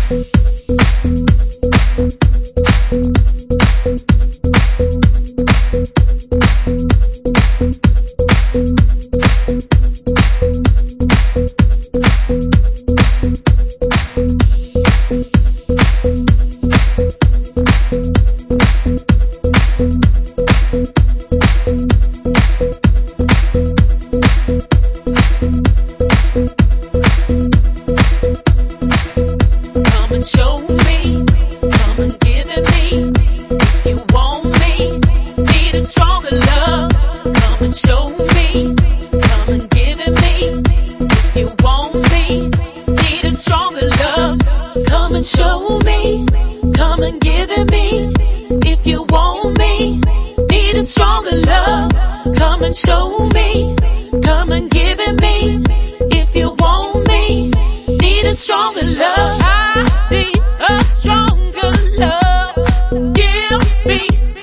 Show me, come and give it me. If you want me, need a stronger love. Come and show me, come and give it me. If you want me, need a stronger love. I need a stronger love. Give me,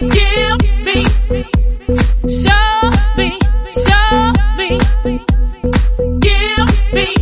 show me, give me.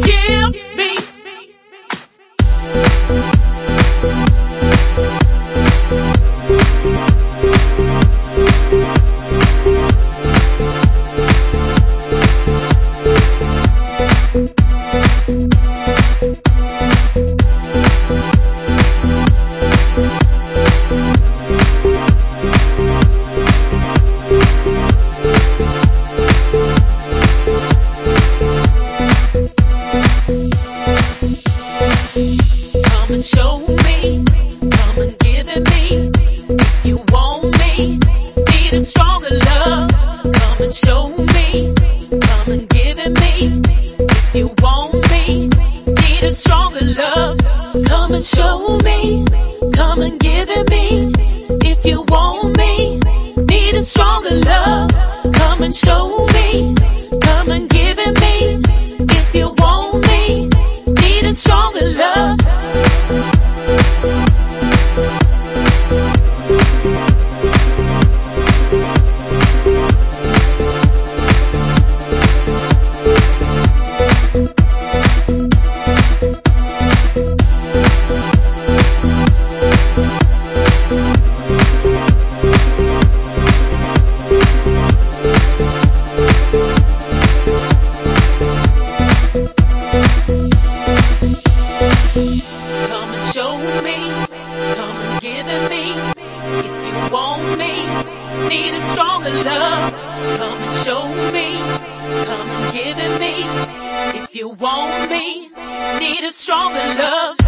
Come and show me, come and give it me. If you want me, need a stronger love. Come and show me, come and give it me. If you want me, need a stronger love. Come and show me, come and give it me. If you want me, need a stronger love. Come and show me, come and give it me. If you want me, need a stronger love. Come and show me, come and give it me. If you want me, need a stronger love. Come and show me, come and give it me. If you want me, need a stronger love.